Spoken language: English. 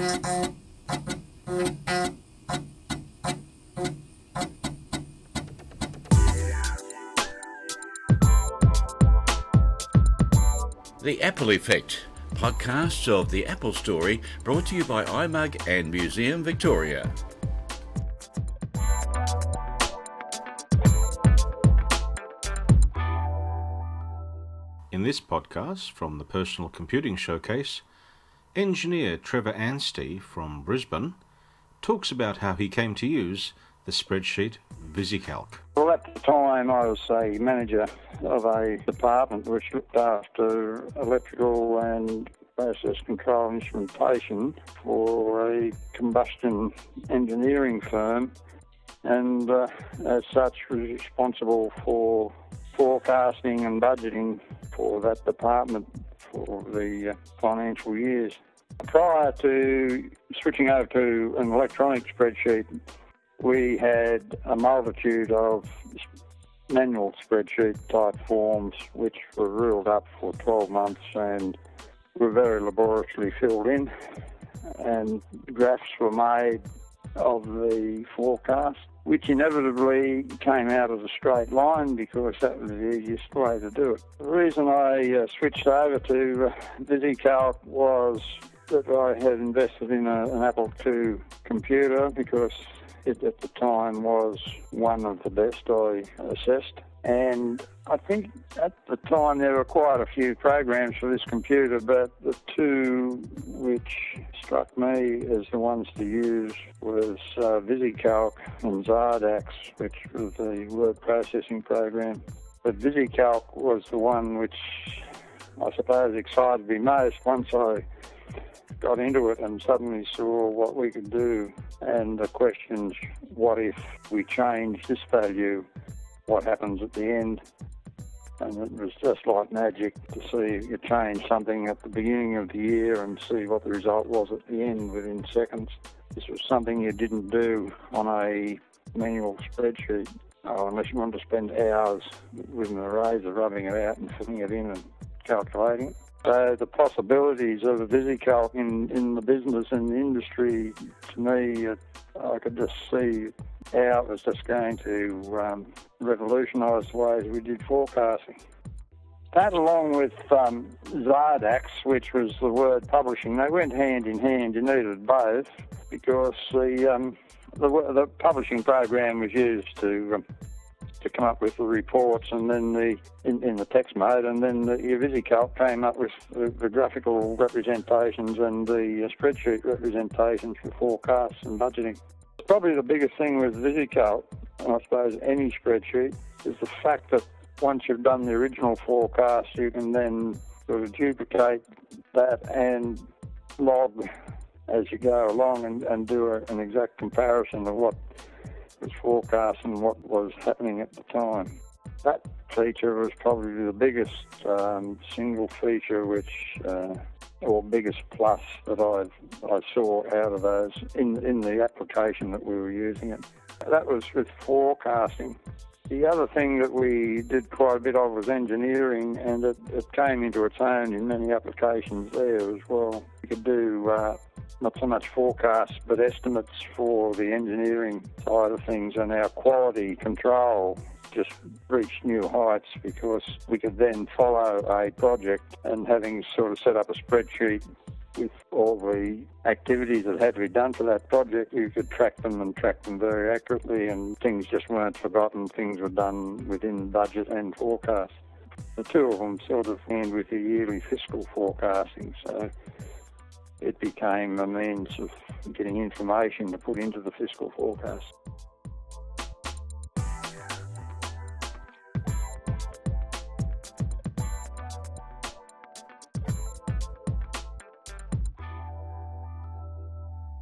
The Apple Effect, podcasts of the Apple story, brought to you by iMug and Museum Victoria. In this podcast from the Personal Computing Showcase, engineer Trevor Anstey from Brisbane talks about how he came to use the spreadsheet VisiCalc. Well, at the time I was a manager of a department which looked after electrical and process control instrumentation for a combustion engineering firm, and as such was responsible for forecasting and budgeting for that department for the financial years. Prior to switching over to an electronic spreadsheet, we had a multitude of manual spreadsheet type forms which were ruled up for 12 months and were very laboriously filled in, and graphs were made of the forecast, which inevitably came out as a straight line because that was the easiest way to do it. The reason I switched over to VisiCalc was that I had invested in an Apple II computer because it at the time was one of the best I assessed. And I think at the time there were quite a few programs for this computer, but the two which struck me as the ones to use was VisiCalc and Zardax, which was the word processing program. But VisiCalc was the one which I suppose excited me most once I got into it and suddenly saw what we could do, and the questions, what if we change this value, what happens at the end? And it was just like magic to see you change something at the beginning of the year and see what the result was at the end within seconds. This was something you didn't do on a manual spreadsheet, unless you wanted to spend hours with an eraser rubbing it out and filling it in and calculating it. So the possibilities of a VisiCalc in the business and the industry, to me, I could just see how it was just going to revolutionise the ways we did forecasting. That, along with Zardax, which was the word publishing, they went hand in hand. You needed both because the publishing program was used to come up with the reports, and then in the text mode, and then your VisiCalc came up with the graphical representations and the spreadsheet representations for forecasts and budgeting. Probably the biggest thing with VisiCalc, and I suppose any spreadsheet, is the fact that once you've done the original forecast, you can then sort of duplicate that and log as you go along and do an exact comparison of what was forecast and what was happening at the time. That feature was probably the biggest single feature or biggest plus that I saw out of those in the application that we were using it. That was with forecasting. The other thing that we did quite a bit of was engineering, and it came into its own in many applications there as well. We could do not so much forecasts, but estimates for the engineering side of things, and our quality control just reached new heights because we could then follow a project, and having sort of set up a spreadsheet with all the activities that had to be done for that project, you could track them very accurately, and things just weren't forgotten. Things were done within budget and forecast. The two of them sort of end with the yearly fiscal forecasting, so it became a means of getting information to put into the fiscal forecast.